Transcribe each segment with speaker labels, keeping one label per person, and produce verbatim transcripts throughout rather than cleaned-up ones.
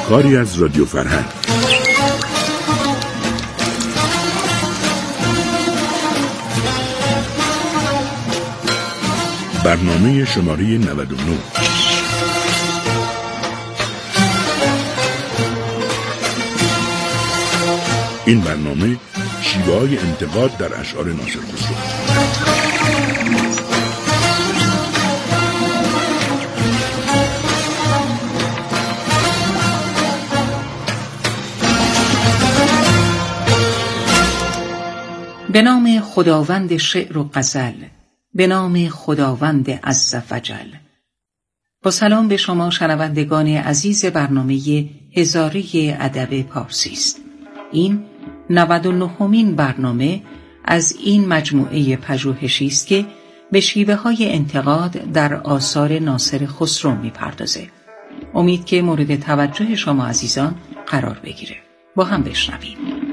Speaker 1: کاری از رادیو فرهنگ. برنامه شماره نود و نه. این برنامه شیوه‌های انتقاد در اشعار ناصر خسرو.
Speaker 2: به نام خداوند شعر و غزل، به نام خداوند عز و جل. با سلام به شما شنوندگان عزیز برنامه هزاره ادب پارسی است. این نود و نهمین برنامه از این مجموعه پژوهشی است که به شیوه‌های انتقاد در آثار ناصر خسرو می‌پردازه. امید که مورد توجه شما عزیزان قرار بگیره. با هم بشنویم.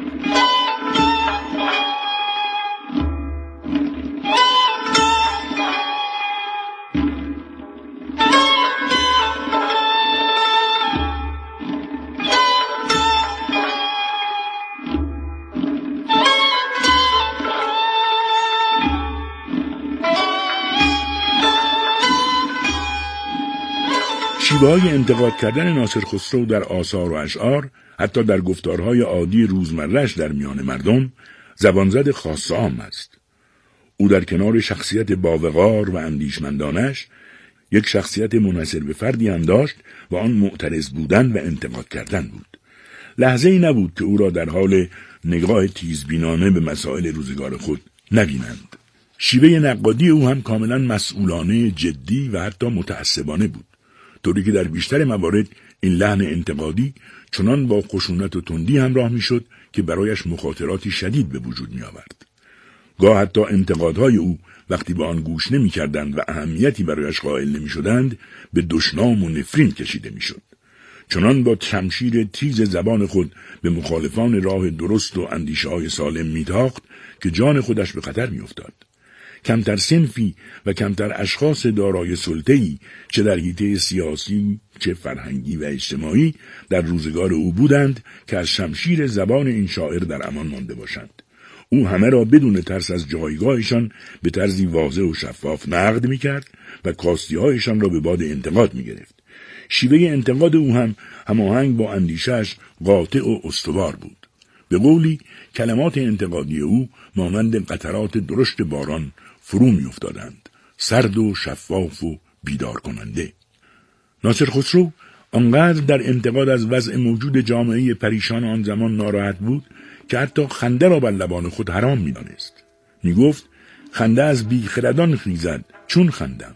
Speaker 1: شیوه‌های انتقاد کردن ناصر خسرو در آثار و اشعار، حتی در گفتارهای عادی روزمره‌اش در میان مردم، زبانزد خاص عام است. او در کنار شخصیت باوقار و اندیشمندانش، یک شخصیت منحصر به فردی هم داشت و آن معترض بودن و انتقاد کردن بود. لحظه‌ای نبود که او را در حال نگاه تیزبینانه به مسائل روزگار خود نبینند. شیوه نقادی او هم کاملا مسئولانه، جدی و حتی متعصبانه بود، طوری که در بیشتر موارد این لحن انتقادی چنان با خشونت و تندی همراه میشد که برایش مخاطراتی شدید به وجود می آورد. گاه حتی انتقادهای او وقتی به آن گوش نمی کردند و اهمیتی برایش قائل نمی شدند، به دشنام و نفرین کشیده می شد. چنان با شمشیر تیز زبان خود به مخالفان راه درست و اندیشه های سالم می تاخت که جان خودش به خطر می افتاد. کمتر صنفی و کمتر اشخاص دارای سلطه‌ای، چه در حیطه سیاسی چه فرهنگی و اجتماعی، در روزگار او بودند که از شمشیر زبان این شاعر در امان مانده باشند. او همه را بدون ترس از جایگاهشان به طرزی واضح و شفاف نقد می‌کرد و کاستی‌هایشان را به باد انتقاد می‌گرفت. شیوه انتقاد او هم هماهنگ با اندیشه‌اش قاطع و استوار بود. به قولی کلمات انتقادی او مانند قطرات درشت باران فرو می افتادند، سرد و شفاف و بیدار کننده. ناصر خسرو آنقدر در انتقاد از وضع موجود جامعه پریشان آن زمان ناراحت بود که حتی خنده را بر لبان خود حرام می دانست. می گفت خنده از بیخردان خیزد چون خندم.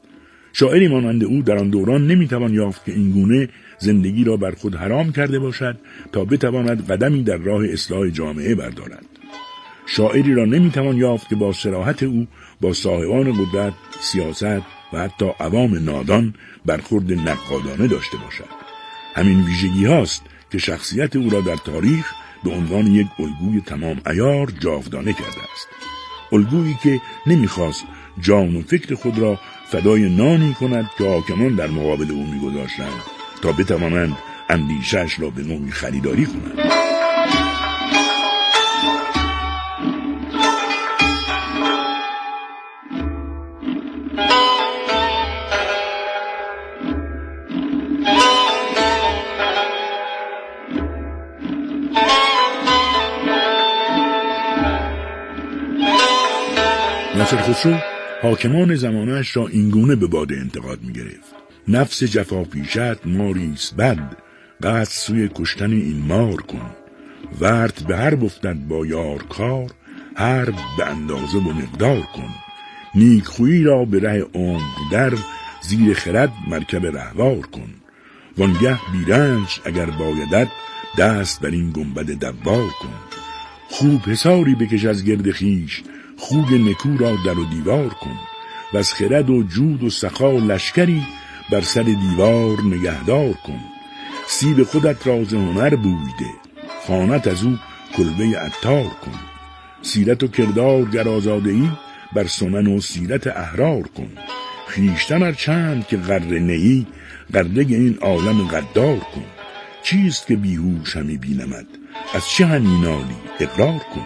Speaker 1: شاعری مانند او در آن دوران نمی توان یافت که این گونه زندگی را بر خود حرام کرده باشد تا بتواند قدمی در راه اصلاح جامعه بردارد. شاعری را نمی توان یافت که با صراحت او با صاحبان قدرت، سیاست و حتی عوام نادان برخورد نقادانه داشته باشد. همین ویژگی هاست که شخصیت او را در تاریخ به عنوان یک الگوی تمام عیار جاودانه کرده است. الگویی که نمیخواست جان و فکر خود را فدای نانی کند که حاکمان در مقابل او میگذاشتند تا بتوانند اندیشه‌اش را به نوعی خریداری کنند. ناصر خسرو حاکمان زمانش را اینگونه به باد انتقاد می گرفت: نفس جفا پیشت ماریست بد، قصد سوی کشتن این مار کن. ورد به هر افتد با یار کار، هر به اندازه و مقدار کن. نیک خویی را به ره عمر در، زیر خرد مرکب رهوار کن. وانگه بیرنج اگر بایدت، دست بر این گنبد دوار کن. خوب حساری بکش از گرد خیش، خوب نکو را در و دیوار کن. و از خرد و جود و سخا لشکری، بر سر دیوار نگهدار کن. سیب خودت راز هنر بویده، خانت از او کلبه عطار کن. سیرت و کردار گر آزاده ای، بر سنن و سیرت احرار کن. خیشتن ار چند که غره نیی، غره این عالم غدار کن. چیست که بیهوش همی بینمد، از چه همی نالی اقرار کن.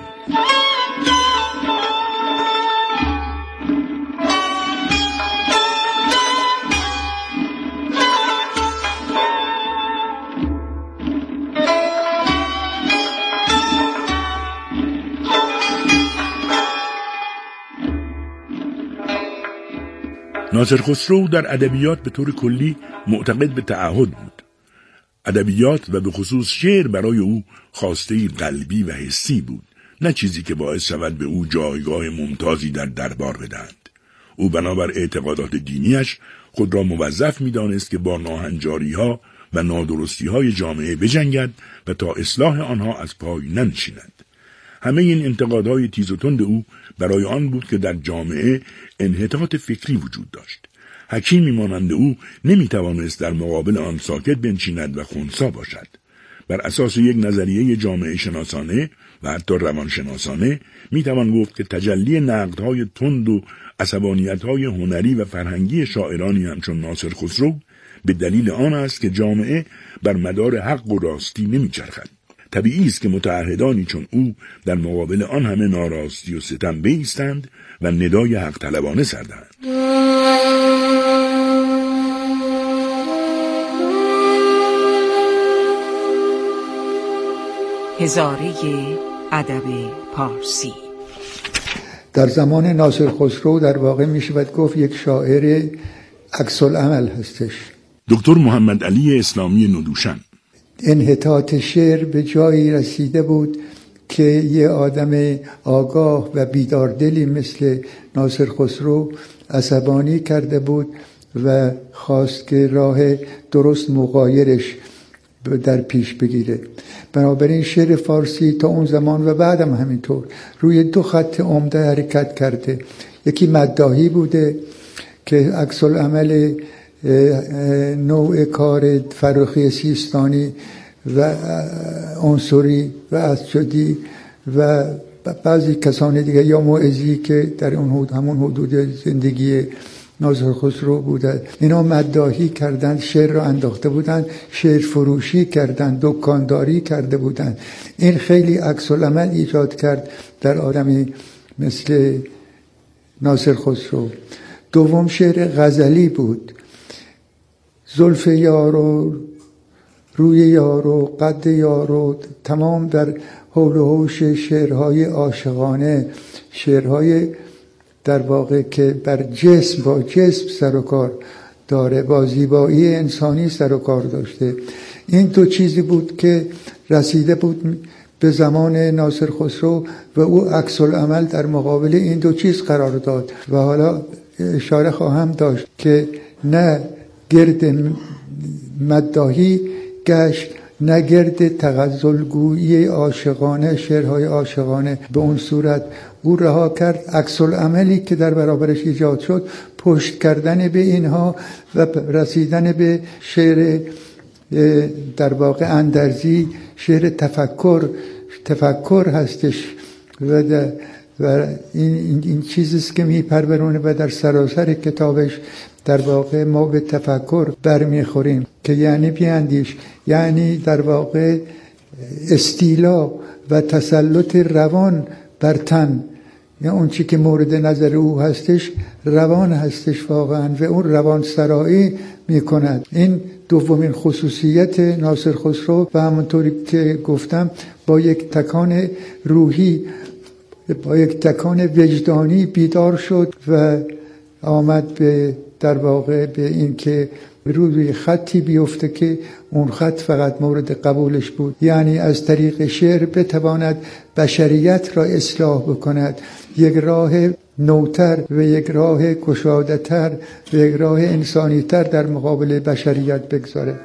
Speaker 1: ناصر خسرو در ادبیات به طور کلی معتقد به تعهد بود. ادبیات و به خصوص شعر برای او خواسته‌ای قلبی و حسی بود، نه چیزی که باعث شود به او جایگاه ممتازی در دربار بدهند. او بنابر اعتقادات دینیش خود را موظف می‌دانست که با ناهنجاری‌ها و نادرستی‌های جامعه بجنگد و تا اصلاح آنها از پای ننشیند. همه این انتقادهای تیز و تند او برای آن بود که در جامعه انحطاط فکری وجود داشت. حکیمی مانند او نمیتوانست در مقابل آن ساکت بنشیند و خنثی باشد. بر اساس یک نظریه جامعه شناسانه و حتی روانشناسانه میتوان گفت که تجلی نقدهای تند و عصبانیت‌های هنری و فرهنگی شاعرانی همچون ناصر خسرو به دلیل آن است که جامعه بر مدار حق و راستی نمیچرخد. طبیعی است که متعهدانی چون او در مقابل آن همه ناراستی و ستم بایستند و ندای حق طلبانه سر دهند.
Speaker 2: هزاره ادب پارسی
Speaker 3: در زمان ناصر خسرو در واقع می شود گفت یک شاعر عکس العمل هستش.
Speaker 1: دکتر محمد علی اسلامی ندوشن.
Speaker 3: انحطاط شعر به جایی رسیده بود که یه آدم آگاه و بیداردلی مثل ناصر خسرو عصبانی کرده بود و خواست که راه درست مغایرش در پیش بگیره. بنابراین شعر فارسی تا اون زمان و بعدم همینطور روی دو خط عمده حرکت کرده. یکی مداحی بوده که عکس العمل نوع کار فراخی سیستانی و عنصری و اسجدی و بعضی کسان دیگه یا موعظی که در اون همون حدود زندگی ناصر خسرو بوده، اینا مداحی کردند، شعر را انداخته بودند، شعر فروشی کردند، دکانداری کرده بودند. این خیلی عکس العمل ایجاد کرد در آدمی مثل ناصر خسرو. دوم شعر غزلی بود. زلف یارو، روی یارو، قد یارو، تمام در حول و حوش شعرهای عاشقانه، شعرهای در واقع که بر جسم با جسم سر و کار داره، با زیبایی انسانی سر و کار داشته. این دو چیزی بود که رسیده بود به زمان ناصر خسرو و او عکس العمل در مقابل این دو چیز قرار داد. و حالا اشاره خواهم داشت که نه گرد مداحی گشت، نه گرد تغزلگویی عاشقانه، شعرهای عاشقانه. به اون صورت او رها کرد عکس العملی که در برابرش ایجاد شد، پشت کردن به اینها و رسیدن به شعر در واقع اندرزی، شعر تفکر تفکر هستش و, و این, این چیزیست که میپرورونه و در سراسر کتابش در واقع ما به تفکر برمیخوریم که یعنی بیاندیش، یعنی در واقع استیلا و تسلط روان بر تن. یا اون چی که مورد نظر او هستش روان هستش واقعا و اون روان سرایی میکند. این دومین خصوصیت ناصر خسرو و همونطوری که گفتم با یک تکان روحی، با یک تکان وجدانی بیدار شد و آمد به در واقع به این که روی خطی بیفته که اون خط فقط مورد قبولش بود، یعنی از طریق شعر بتواند بشریت را اصلاح بکند، یک راه نوتر و یک راه گشاده‌تر و یک راه انسانی‌تر در مقابل بشریت بگذاره.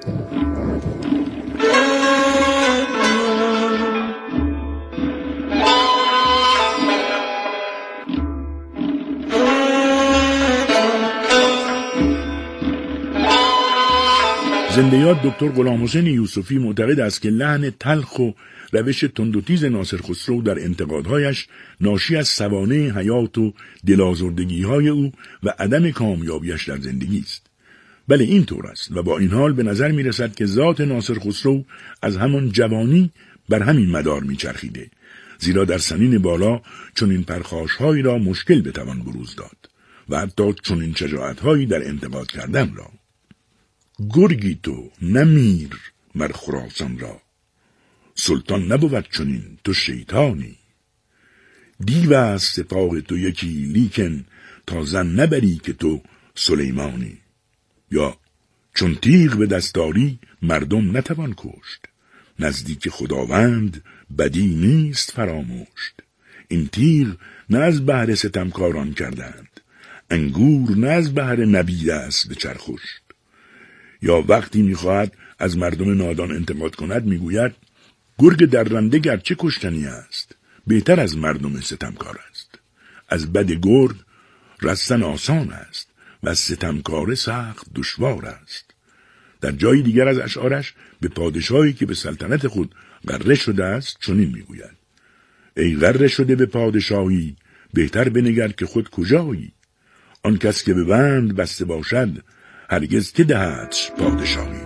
Speaker 1: زنده یاد دکتر غلام حسین یوسفی معتقد است که لحن تلخ و روش تند و تیز ناصر خسرو در انتقادهایش ناشی از سوانح حیات و دلازردگی‌های او و عدم کامیابیش در زندگی است. بله این طور است و با این حال به نظر می رسد که ذات ناصر خسرو از همان جوانی بر همین مدار می چرخیده، زیرا در سنین بالا چنین پرخاش‌هایی را مشکل بتوان بروز داد و حتی چنین شجاعت‌هایی در انتقاد کردن را. گرگی تو نمیر مر خراسان را، سلطان نبود چنین تو شیطانی. دیو است سپاه تو یکی لیکن تا زن نبری که تو سلیمانی. یا چون تیغ به دستاری مردم نتوان کشت، نزدیک خداوند بدی نیست فراموشت. این تیغ نه از بهر ستمکاران کردند، انگور نه از بهر نبیده است به چرخشت. یا وقتی میخواهد از مردم نادان انتقاد کند میگوید گرگ درنده گرچه کشتنی است، بهتر از مردم ستمکار است. از بد گرگ رستن آسان است و از ستمکار سخت دشوار است. در جای دیگر از اشعارش به پادشاهی که به سلطنت خود غره شده است چنین میگوید: ای غره شده به پادشاهی، بهتر بنگر که خود کجایی. آن کس که به بند بسته باشد، هرگز که دهدش پادشاهی.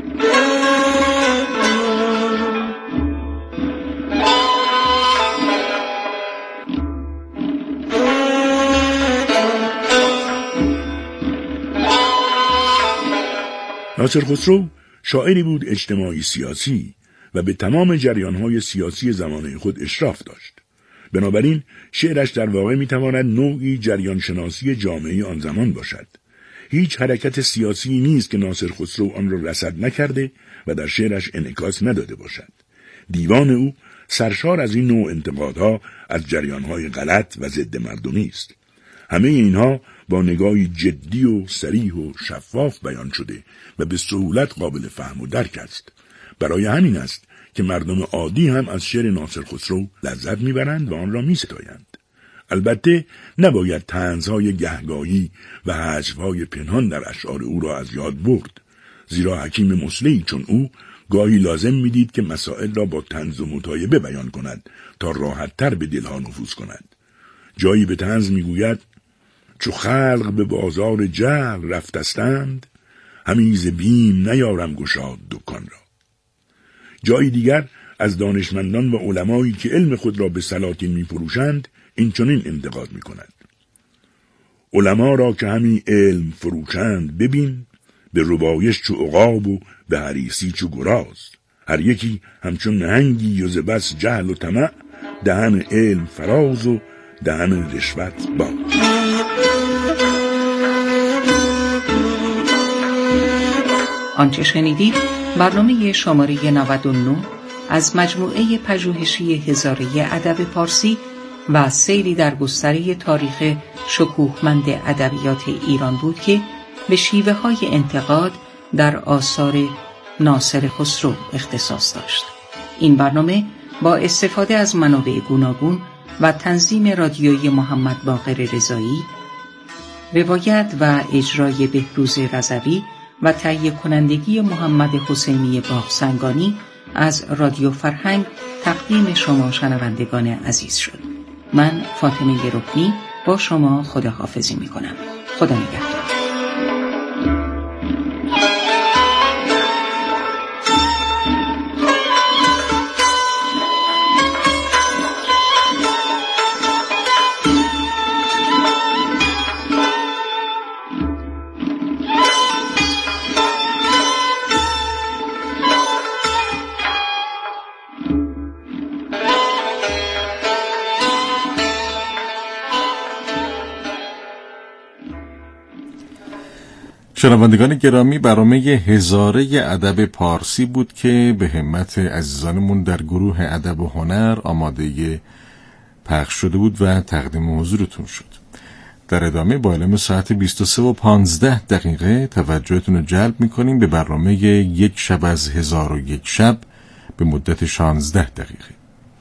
Speaker 1: ناصر خسرو شاعری بود اجتماعی سیاسی و به تمام جریانهای سیاسی زمانه خود اشراف داشت. بنابراین شعرش در واقع میتواند نوعی جریان شناسی جامعه آن زمان باشد. هیچ حرکت سیاسی نیست که ناصر خسرو آن را رصد نکرده و در شعرش انعکاس نداده باشد. دیوان او سرشار از این نوع انتقادها از جریانهای غلط و ضد مردمی است. همه اینها با نگاهی جدی و صریح و شفاف بیان شده و به سهولت قابل فهم و درک است. برای همین است که مردم عادی هم از شعر ناصر خسرو لذت میبرند و آن را میستایند. البته نباید طنزهای گهگاهی و حذفهای پنهان در اشعار او را از یاد برد، زیرا حکیم مصلحی چون او گاهی لازم میدید که مسائل را با طنز و مطایبه بیان کند تا راحت‌تر به دلها نفوذ کند. جایی به طنز میگوید: چو خلق به بازار جهل رفتستند، همی ز بیم نیارم گشاد دکان را. جایی دیگر از دانشمندان و علمایی که علم خود را به سلاطین می‌فروشند این چنین انتقاد می‌کند: علما را که همی علم فروشند ببین، به ربایش چو عقاب و به حریصی چو گراز. هر یکی همچون نهنگی و ز بس جهل و طمع، دهن علم فراز و دهن رشوت باز.
Speaker 2: آنچه شنیدید برنامه شماره نود و نه از مجموعه پژوهشی هزاره ادب پارسی و سیری در گستره تاریخ شکوهمند ادبیات ایران بود که به شیوه های انتقاد در آثار ناصر خسرو اختصاص داشت. این برنامه با استفاده از منابع گوناگون و تنظیم رادیویی محمد باقر رضایی، روایت و اجرای بهروز رضوی و تهیه کنندگی محمد حسینی باغسنگانی از رادیو فرهنگ تقدیم شما شنوندگان عزیز شد. من فاطمه رکنی با شما خداحافظی می کنم. خدا نگهدار.
Speaker 4: شنوندگان گرامی، برنامه هزاره ادب پارسی بود که به همت عزیزانمون در گروه ادب و هنر آماده پخش شده بود و تقدیم حضورتون شد. در ادامه با علم ساعت بیست و سه و پانزده دقیقه توجهتون رو جلب میکنیم به برنامه یک شب از هزار و یک شب به مدت شانزده دقیقه.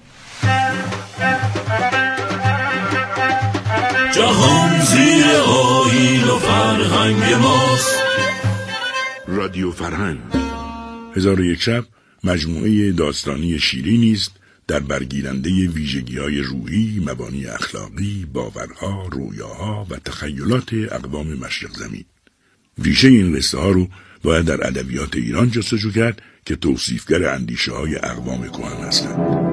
Speaker 5: جهان زیر آیین و فرهنگ ماست.
Speaker 1: رادیو فرهنگ هزار و یک شب مجموعه داستانی شیرینی است در برگیرنده ویژگی‌های روحی، مبانی اخلاقی، باورها، رویاها و تخیلات اقوام مشرق زمین. ریشه این قصه ها رو باید در ادبیات ایران جستجو کرد که توصیفگر اندیشه های اقوام کهن هستند.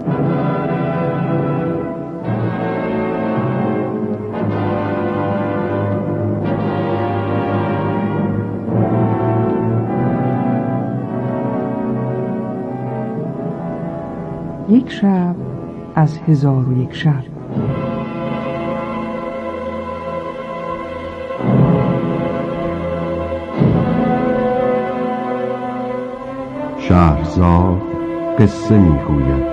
Speaker 6: یک شب از هزار و یک شب.
Speaker 7: شهرزاد قصه میگوید.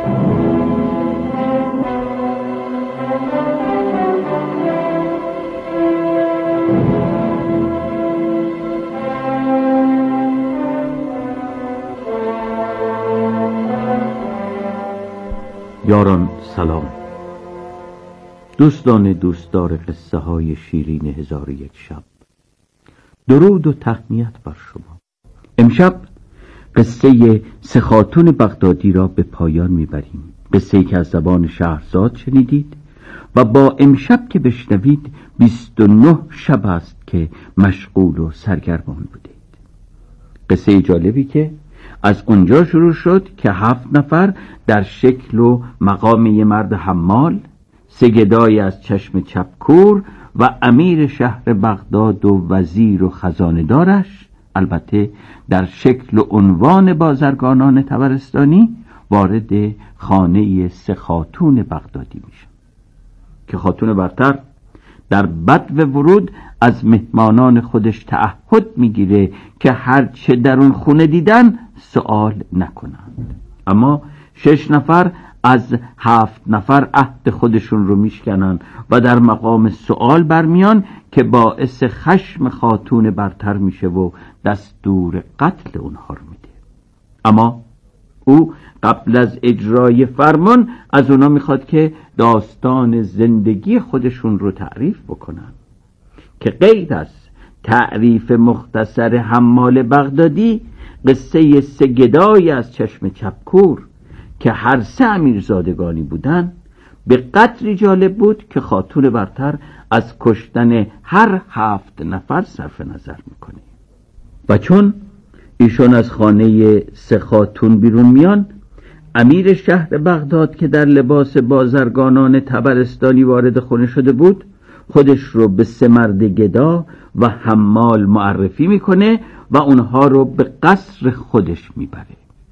Speaker 8: یاران سلام. دوستان دوستدار قصه های شیرین هزار و یک شب، درود و تهنیت بر شما. امشب قصه سه خاتون بغدادی را به پایان میبریم. قصه‌ای که از زبان شهرزاد شنیدید و با امشب که بشنوید بیست و نه شب است که مشغول و سرگرمان بودید. قصه جالبی که از اونجا شروع شد که هفت نفر در شکل و مقام یه مرد حمال، سه گدای از چشم چپکور و امیر شهر بغداد و وزیر و خزانه‌دارش، البته در شکل و عنوان بازرگانان طبرستانی، وارد خانه سه خاتون بغدادی میشن که خاتون برتر در بدو ورود از مهمانان خودش تعهد میگیره که هرچه در اون خونه دیدن سوال نکنند. اما شش نفر از هفت نفر عهد خودشون رو میشکنن و در مقام سوال برمیان که باعث خشم خاتون برتر میشه و دستور قتل اونها رو میده. اما او قبل از اجرای فرمان از اونا میخواد که داستان زندگی خودشون رو تعریف بکنن که غیر از تعریف مختصر حمال بغدادی، قصه سه گدای از چشم چپکور که هر سه امیرزادگانی بودن به قدری جالب بود که خاتون برتر از کشتن هر هفت نفر صرف نظر میکنه. و چون ایشون از خانه سه خاتون بیرون میان، امیر شهر بغداد که در لباس بازرگانان طبرستانی وارد خونه شده بود، خودش رو به سه مرد گدا و حمال معرفی میکنه و اونها رو به قصر خودش میبره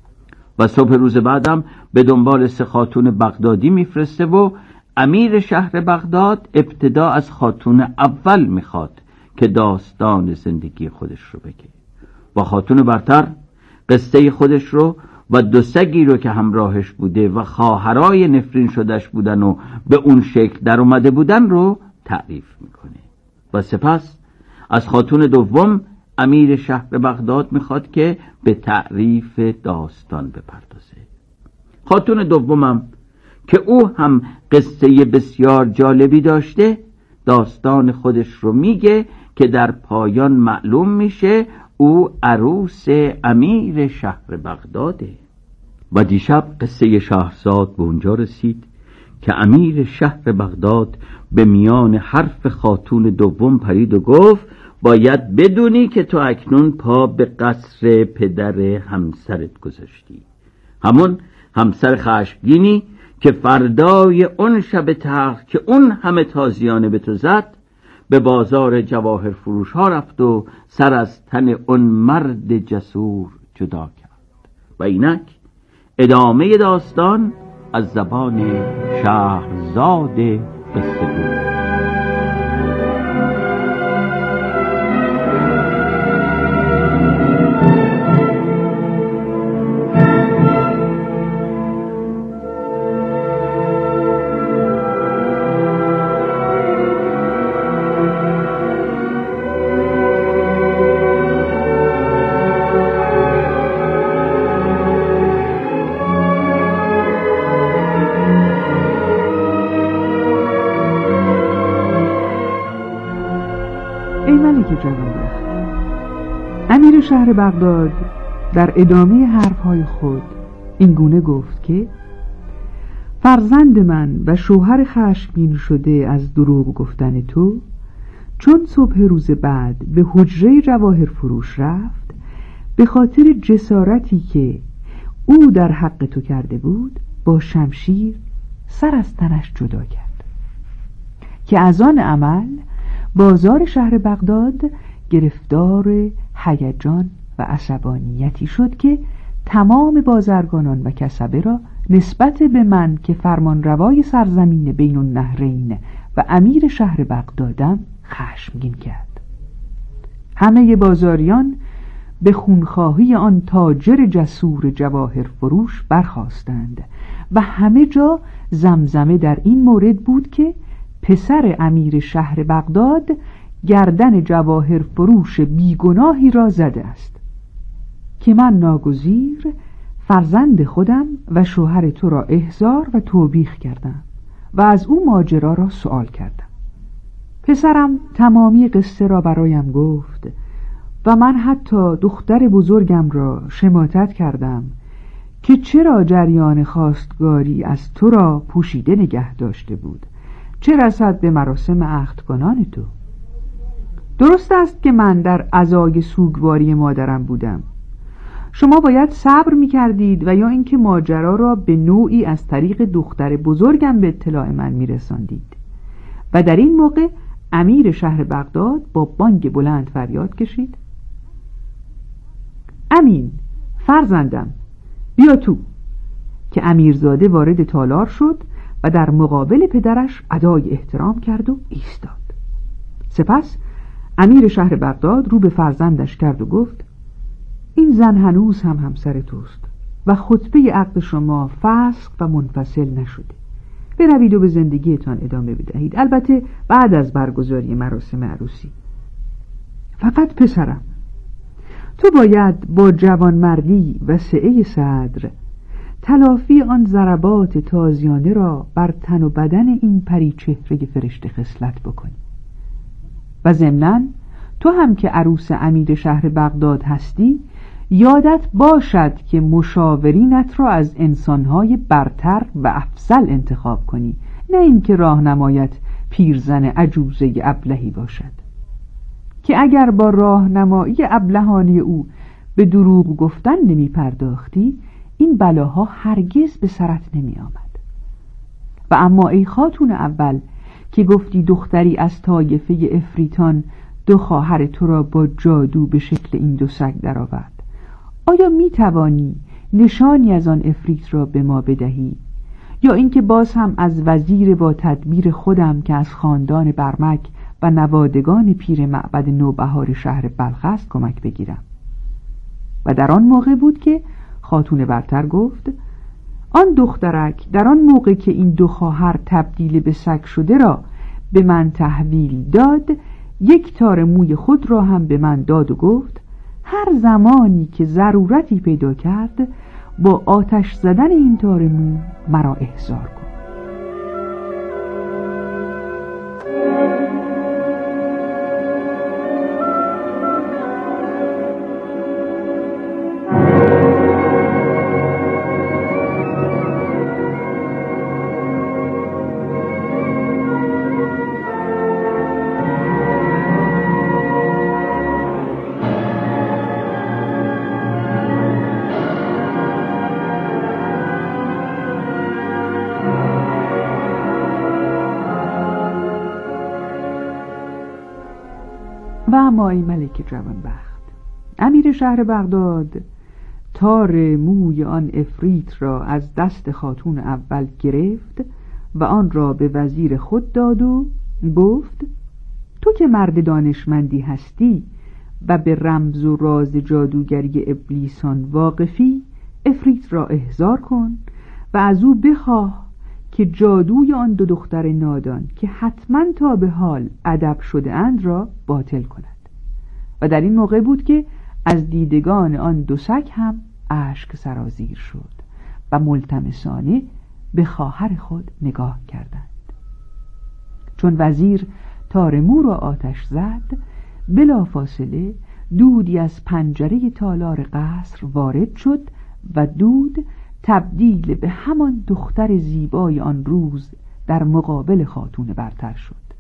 Speaker 8: و صبح روز بعدم به دنبال سه خاتون بغدادی میفرسته و امیر شهر بغداد ابتدا از خاتون اول میخواد که داستان زندگی خودش رو بگه و خاتون برتر قصه خودش رو و دو سگی رو که همراهش بوده و خواهرای نفرین شدش بودن و به اون شکل در اومده بودن رو تعریف میکنه و سپس از خاتون دوم امیر شهر بغداد میخواد که به تعریف داستان بپردازه. خاتون دومم که او هم قصه بسیار جالبی داشته، داستان خودش رو میگه که در پایان معلوم میشه او عروس امیر شهر بغداده. و دیشب قصه شهرزاد به اونجا رسید که امیر شهر بغداد به میان حرف خاتون دوم پرید و گفت باید بدونی که تو اکنون پا به قصر پدر همسرت گذاشتی، همون همسر خشمگینی که فردای اون شب تلخ که اون همه تازیانه به تو زد به بازار جواهر فروش ها رفت و سر از تن اون مرد جسور جدا کرد. و اینک ادامه داستان از زبان شهرزاد قصه گو.
Speaker 6: امیر شهر بغداد در ادامه حرفهای خود این گونه گفت که فرزند من و شوهر خشمگین شده از دروغ گفتن تو چون صبح روز بعد به حجره جواهر فروش رفت، به خاطر جسارتی که او در حق تو کرده بود با شمشیر سر از تنش جدا کرد، که از آن عمل بازار شهر بغداد گرفتار هیجان و عصبانیتی شد که تمام بازرگانان و کسبه را نسبت به من که فرمانروای سرزمین بین النهرین و امیر شهر بغدادم خشمگین کرد. همه بازاریان به خونخواهی آن تاجر جسور جواهر فروش برخاستند و همه جا زمزمه در این مورد بود که پسر امیر شهر بغداد گردن جواهر فروش بیگناهی را زده است، که من ناگزیر فرزند خودم و شوهر تو را احضار و توبیخ کردم و از او ماجرا را سؤال کردم. پسرم تمامی قصه را برایم گفت و من حتی دختر بزرگم را شماتت کردم که چرا جریان خواستگاری از تو را پوشیده نگه داشته بود، چه رسد به مراسم عقد کنان تو. درست است که من در عزای سوگواری مادرم بودم. شما باید صبر می کردید و یا اینکه ماجرا را به نوعی از طریق دختر بزرگم به اطلاع من می رساندید. و در این موقع امیر شهر بغداد با بانگ بلند فریاد کشید: امین فرزندم، بیا تو. که امیرزاده وارد تالار شد و در مقابل پدرش ادای احترام کرد و ایستاد. سپس امیر شهر بغداد رو به فرزندش کرد و گفت: این زن هنوز هم همسر توست و خطبه عقد شما فسخ و منفصل نشده. بروید و به زندگیتان ادامه بدهید، البته بعد از برگزاری مراسم عروسی. فقط پسرم، تو باید با جوانمردی و سعه صدر تلافی آن ضربات تازیانه را بر تن و بدن این پری چهره فرشته خصلت بکنی. و ضمناً تو هم که عروس امیر شهر بغداد هستی، یادت باشد که مشاورینت را از انسانهای برتر و افضل انتخاب کنی، نه اینکه راهنمایت پیرزن عجوزه ابلهی باشد، که اگر با راهنمایی ابلهانه او به دروغ گفتن نمی پرداختی، این بلاها هرگز به سرت نمی آمد. و اما ای خاتون اول که گفتی دختری از طایفه افریتان دو خواهر تو را با جادو به شکل این دو سگ درآورد، آیا می توانی نشانی از آن افریت را به ما بدهی، یا اینکه باز هم از وزیر با تدبیر خودم که از خاندان برمک و نوادگان پیر معبد نوبهار شهر بلخ است کمک بگیرم؟ و در آن موقع بود که خاتون برتر گفت: آن دخترک در آن موقع که این دو خواهر تبدیل به سگ شده را به من تحویل داد، یک تار موی خود را هم به من داد و گفت: هر زمانی که ضرورتی پیدا کرد با آتش زدن این تار مو مرا احضار کن. و اما ای ملک جوانبخت، امیر شهر بغداد تار موی آن افریت را از دست خاتون اول گرفت و آن را به وزیر خود داد و گفت: تو که مرد دانشمندی هستی و به رمز و راز جادوگری ابلیسان واقفی، افریت را احضار کن و از او بخواه که جادوی آن دو دختر نادان که حتما تا به حال ادب شده اند را باطل کند. و در این موقع بود که از دیدگان آن دو سگ هم اشک سرازیر شد و ملتمسانه به خواهر خود نگاه کردند. چون وزیر تار مو را آتش زد، بلافاصله دودی از پنجره تالار قصر وارد شد و دود تبدیل به همان دختر زیبای آن روز در مقابل خاتون برتر شد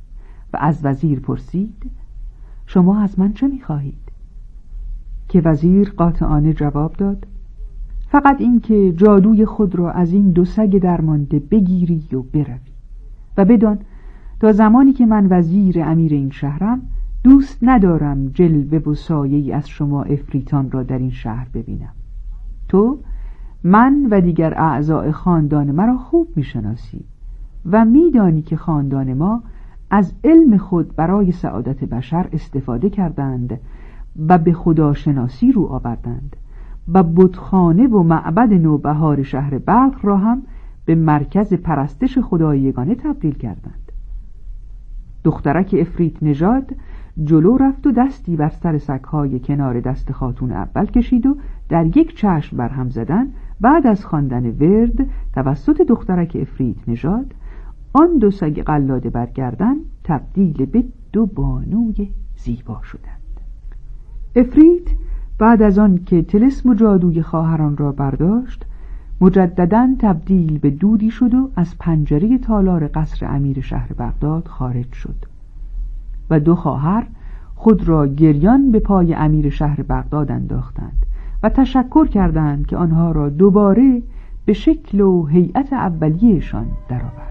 Speaker 6: و از وزیر پرسید شما از من چه می‌خواهید؟ که وزیر قاطعانه جواب داد فقط این که جادوی خود را از این دو سگ درمانده بگیری و بروی و بدان تا زمانی که من وزیر امیر این شهرم دوست ندارم جلوه و سایه‌ای از شما افریتان را در این شهر ببینم. تو من و دیگر اعضاء خاندان مرا خوب میشناسی و میدانی که خاندان ما از علم خود برای سعادت بشر استفاده کردند و به خداشناسی رو آوردند و بتخانه و معبد نوبهار شهر بلخ را هم به مرکز پرستش خدای یگانه تبدیل کردند. دخترک افریت نژاد جلو رفت و دستی بر سر سگ‌های کنار دست خاتون اول کشید و در یک چشم برهم زدن بعد از خواندن ورد توسط دخترک افریت نژاد آن دو سگ قلاده برگردن تبدیل به دو بانوی زیبا شدند. افریت بعد از آن که طلسم و جادوی خواهران را برداشت مجدداً تبدیل به دودی شد و از پنجره تالار قصر امیر شهر بغداد خارج شد و دو خواهر خود را گریان به پای امیر شهر بغداد انداختند و تشکر کردند که آنها را دوباره به شکل و هیئت اولیه‌شان درآورد.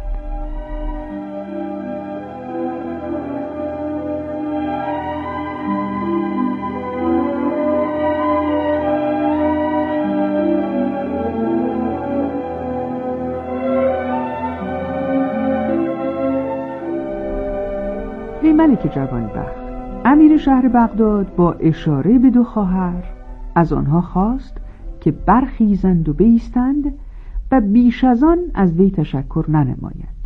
Speaker 6: ای ملک جوانبخت، امیر شهر بغداد با اشاره به دو خواهر از آنها خواست که برخیزند و بایستند و بیش از آن از وی تشکر ننمایند.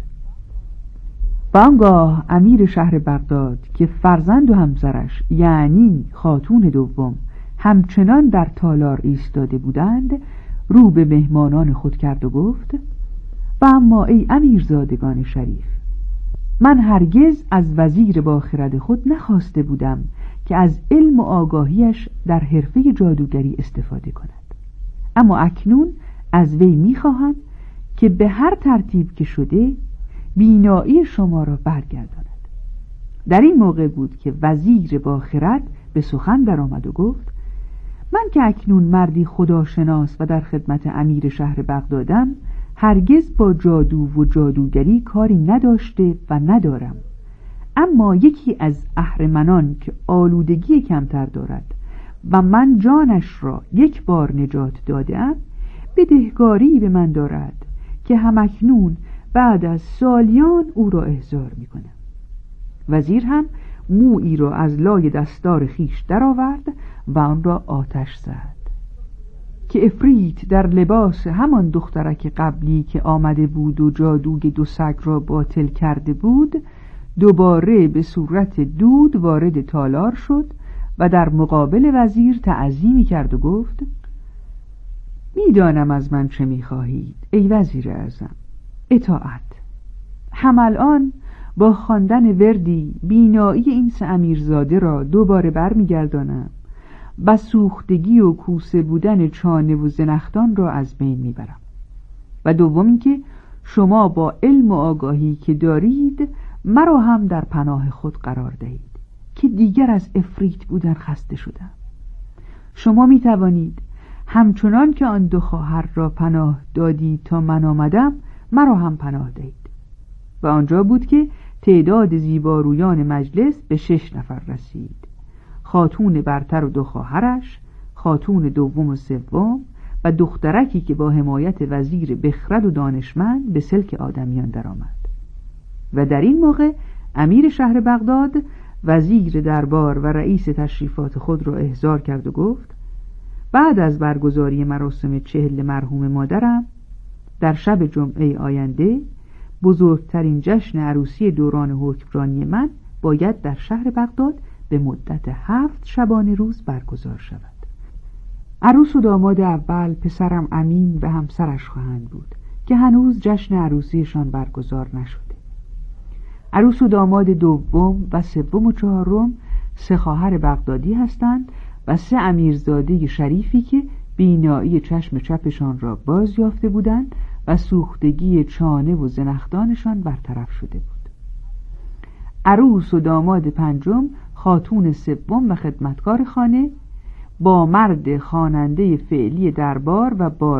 Speaker 6: و آنگاه امیر شهر بغداد که فرزند و همسرش یعنی خاتون دوم همچنان در تالار ایستاده بودند رو به مهمانان خود کرد و گفت و اما ای امیرزادگان شریف، من هرگز از وزیر با خرد خود نخواسته بودم که از علم و آگاهیش در حرفه جادوگری استفاده کند، اما اکنون از وی میخواهم که به هر ترتیب که شده بینایی شما را برگرداند. در این موقع بود که وزیر با خرد به سخن در آمد و گفت من که اکنون مردی خداشناس و در خدمت امیر شهر بغدادم هرگز با جادو و جادوگری کاری نداشته و ندارم، اما یکی از اهرمنان که آلودگی کمتر دارد و من جانش را یک بار نجات دادم بدهکاری به من دارد که همکنون بعد از سالیان او را احضار می کنم. وزیر هم مویی را از لای دستار خیش درآورد و آن را آتش زد که افریت در لباس همان دخترک قبلی که آمده بود و جادوی دو سگ را باطل کرده بود دوباره به صورت دود وارد تالار شد و در مقابل وزیر تعظیمی کرد و گفت میدانم از من چه میخواهید ای وزیر اعظم، اطاعت. هم الان با خواندن وردی بینایی این سه امیرزاده را دوباره برمیگردانم و سوختگی و کوسه بودن چانه و زنخدان را از بین میبرم. و دوم این که شما با علم و آگاهی که دارید مرا هم در پناه خود قرار دهید که دیگر از افریت بودن خسته شدم. شما می توانید همچنان که آن دو خواهر را پناه دادید تا من آمدم مرا هم پناه دهید. و آنجا بود که تعداد زیبارویان مجلس به شش نفر رسید، خاتون برتر و دو خواهرش، خاتون دوم و سوم و دخترکی که با حمایت وزیر بخرد و دانشمند به سلک آدمیان درآمد. و در این موقع امیر شهر بغداد وزیر دربار و رئیس تشریفات خود را احضار کرد و گفت بعد از برگزاری مراسم چهل مرحوم مادرم در شب جمعه آینده بزرگترین جشن عروسی دوران حکمرانی من باید در شهر بغداد به مدت هفت شبانه روز برگزار شود. عروس و داماد اول پسرم امین و همسرش خواهند بود که هنوز جشن عروسیشان برگزار نشده. عروس و داماد دوم و سوم و چهارم سه خواهر بغدادی هستند و سه امیرزاده شریفی که بینایی چشم چپشان را باز یافته بودند و سوختگی چانه و زنخدانشان برطرف شده بود. عروس و داماد پنجم، خاتون سوم و خدمتکار خانه با مرد خواننده فعلی دربار و با